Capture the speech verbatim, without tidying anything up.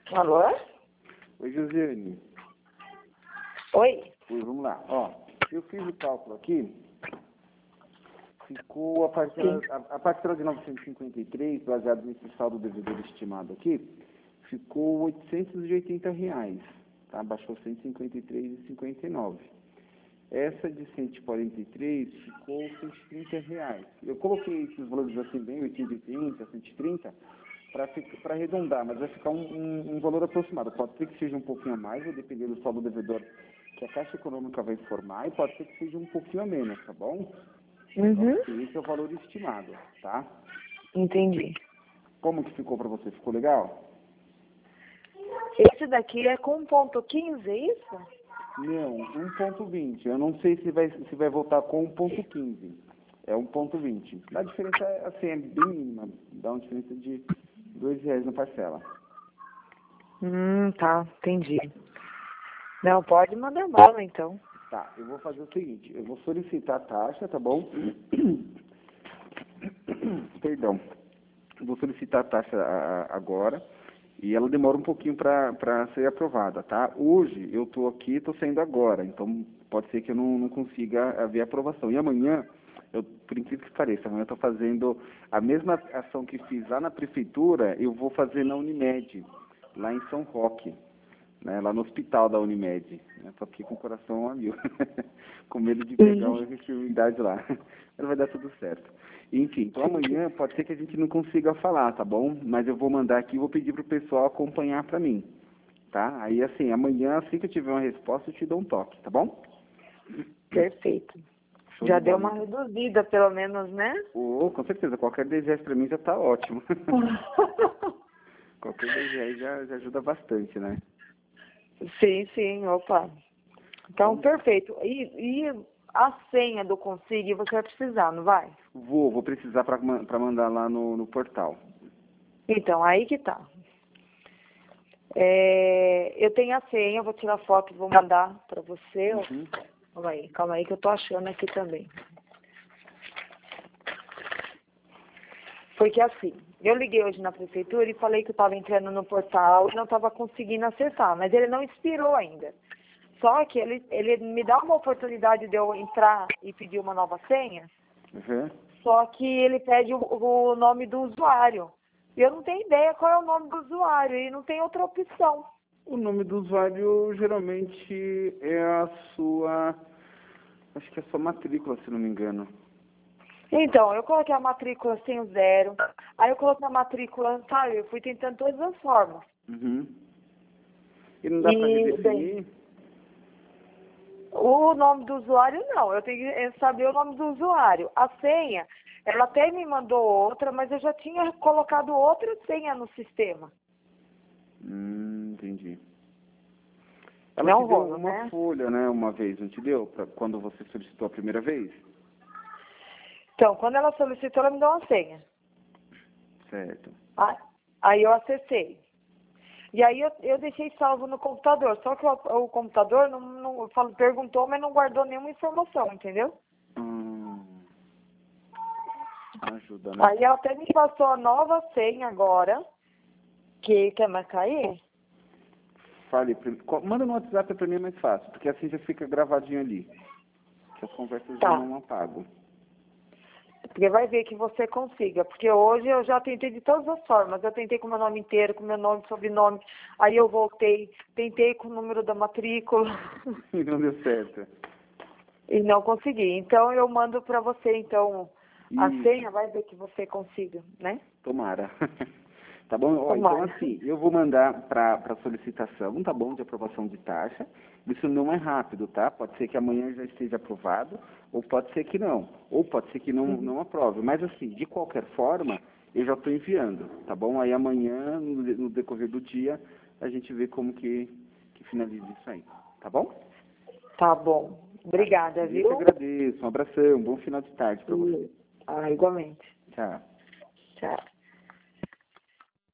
Alô? Oi, Josiane. Oi? Oi, vamos lá. Ó, eu fiz o cálculo aqui. Ficou a parcela, a, a parcela de novecentos e cinquenta e três, baseado nesse saldo devedor estimado aqui, ficou oitocentos e oitenta reais. Tá? Baixou cento e cinquenta e três reais e cinquenta e nove centavos. Essa de cento e quarenta e três ficou cento e trinta reais. Eu coloquei esses valores assim bem, oitocentos e trinta, cento e trinta, para arredondar, mas vai ficar um, um, um valor aproximado. Pode ser que seja um pouquinho a mais, vai depender do saldo devedor que a Caixa Econômica vai informar, e pode ser que seja um pouquinho a menos, tá bom? Uhum. Então, esse é o valor estimado, tá? Entendi. Como que ficou para você? Ficou legal? Esse daqui é com um ponto quinze, é isso? Não, um ponto vinte. Eu não sei se vai, se vai voltar com um ponto quinze. É um ponto vinte. A diferença é, assim, é bem mínima. Dá uma diferença de dois reais na parcela. Hum, tá, entendi. Não, pode mandar bala, então. Tá, eu vou fazer o seguinte. Eu vou solicitar a taxa, tá bom? Perdão. Eu vou solicitar a taxa a- a- agora. E ela demora um pouquinho para ser aprovada, tá? Hoje eu estou aqui, estou saindo agora, então pode ser que eu não, não consiga ver a aprovação. E amanhã, eu, por incrível que pareça, amanhã eu estou fazendo a mesma ação que fiz lá na prefeitura, eu vou fazer na Unimed, lá em São Roque, né, lá no hospital da Unimed. Estou aqui com o coração a mil, com medo de pegar uma enfermidade lá. Mas vai dar tudo certo. Enfim, então amanhã pode ser que a gente não consiga falar, tá bom? Mas eu vou mandar aqui e vou pedir para o pessoal acompanhar para mim, tá? Aí, assim, amanhã, assim que eu tiver uma resposta, eu te dou um toque, tá bom? Perfeito. Show Já de deu bola, uma então. reduzida, pelo menos, né? Oh, com certeza, qualquer dez reais para mim já está ótimo. Qualquer dez reais já, já ajuda bastante, né? Sim, sim, opa. Então, perfeito. E, e a senha do Consig você vai precisar, não vai? Vou, vou precisar para mandar lá no, no portal. Então, aí que tá. É, eu tenho a senha, eu vou tirar foto e vou mandar pra você. Uhum. Calma aí, calma aí que eu tô achando aqui também. Porque assim, eu liguei hoje na prefeitura e falei que eu estava entrando no portal e não estava conseguindo acessar, mas ele não expirou ainda. Só que ele, ele me dá uma oportunidade de eu entrar e pedir uma nova senha, Uhum. só que ele pede o, o nome do usuário. E eu não tenho ideia qual é o nome do usuário e não tem outra opção. O nome do usuário geralmente é a sua, acho que é a sua matrícula, se não me engano. Então, eu coloquei a matrícula sem o zero, aí eu coloquei a matrícula, sabe, eu fui tentando todas as formas. Uhum. E não dá para E, bem, redefinir? o nome do usuário, não. Eu tenho que saber o nome do usuário. A senha, ela até me mandou outra, mas eu já tinha colocado outra senha no sistema. Hum, entendi. Ela Não te deu rola, uma né? folha, né, uma vez, não te deu? Pra quando você solicitou a primeira vez? Então, quando ela solicitou, ela me deu uma senha. Certo. Ah, aí eu acessei. E aí eu, eu deixei salvo no computador. Só que o, o computador não, não eu falo, perguntou, mas não guardou nenhuma informação, entendeu? Hum, ajuda, né? Aí ela até me passou a nova senha agora. Que quer marcar aí? Fale, prim- co- manda no WhatsApp para mim é mais fácil, porque assim já fica gravadinho ali. Que as conversas eu Tá. não apago. Porque vai ver que você consiga. Porque hoje eu já tentei de todas as formas. Eu tentei com o meu nome inteiro, com o meu nome, sobrenome. Aí eu voltei, tentei com o número da matrícula. E não deu certo. E não consegui. Então eu mando para você, então, a Isso, senha, vai ver que você consiga, né? tomara. Tá bom? Ó, então, Tomara. assim, eu vou mandar para solicitação, tá bom, de aprovação de taxa. Isso não é rápido, tá? Pode ser que amanhã já esteja aprovado, ou pode ser que não. Ou pode ser que não, Uhum. não aprove. Mas, assim, de qualquer forma, eu já estou enviando, tá bom? Aí amanhã, no, de- no decorrer do dia, a gente vê como que, que finaliza isso aí, tá bom? Tá bom. Obrigada, Eu que viu? agradeço. Um abração, um bom final de tarde para você. E, ah, igualmente. Tchau. Tchau.